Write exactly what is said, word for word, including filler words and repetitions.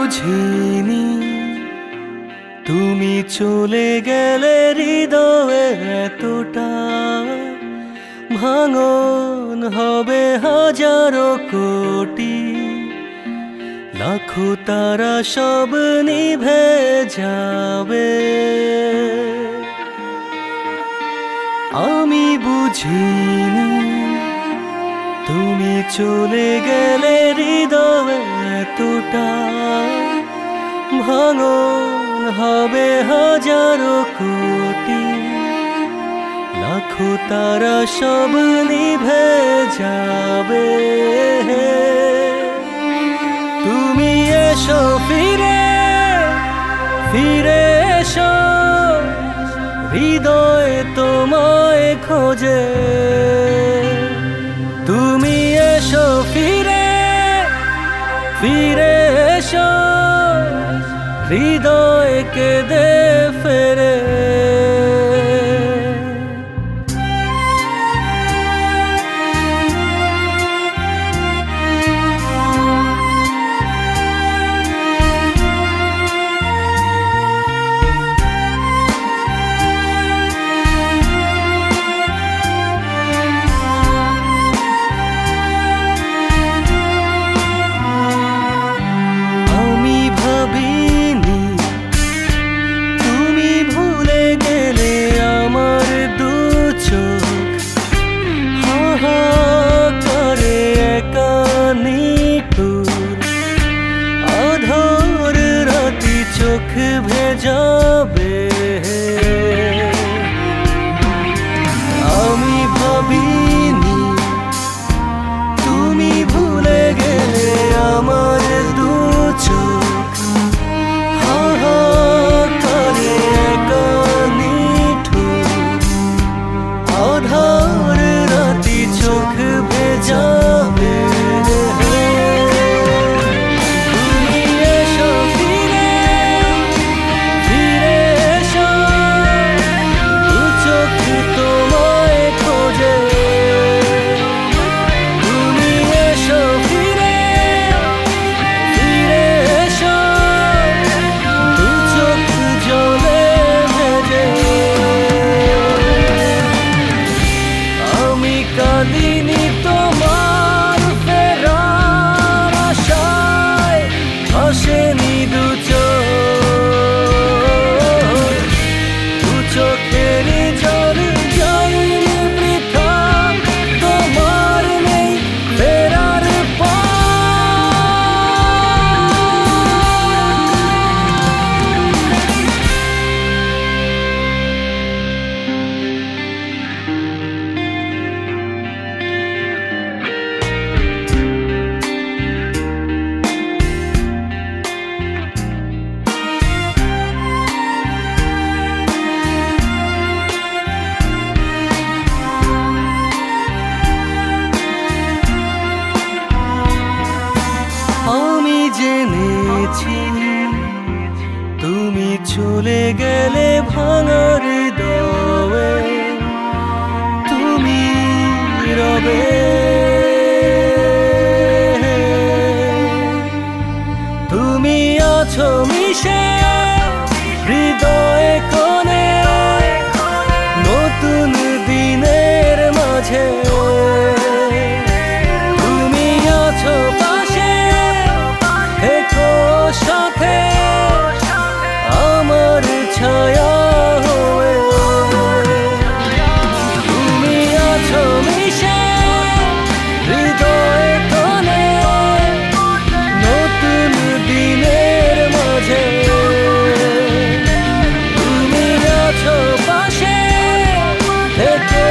বুঝিনি তুমি চলে গেলে হৃদয়ে এতটা ভাঙন হবে হাজারো কোটি, লাখো তারা সব নিভে যাবে। আমি বুঝিনি তুমি চলে গেলে হৃদয়ে এতটা ভাঙন হবে হাজারো কোটি, লাখো তারা সব নিভে যাবে। তুমি এসো ফিরে ফিরে এসো, হৃদয় তোমায় খোঁজে। তুমি এসো ফিরে ফিরে এসো, হৃদয় কেঁদে ফেরে। চোখ ভেজাবে, আমি ভাবিনি তুমি ভুলে গেলে আমার দু চোখ হাহাকারে একা নিঠুর, আধার রাতি চোখ ভেজাবে। কাঁদিনি তোমার ফেরার আশায়, ভাসেনি দু চোখ, দু চোখের জল যায়নি বৃথা, তোমার নেই ফেরার জেনেছি তুমি চলে গেলে ভাঙার হৃদয়ে তুমি রবে। তুমি আছো মিশে হৃদয়ে কোণে, নতুন দিনের মাঝে। তুমি আছো সাথে আমার ছায়া হয়ে, তুমি আছো মিশে হৃদয়ে কোণে, নতুন দিনের মাঝে। তুমি আছো পাশে থেকে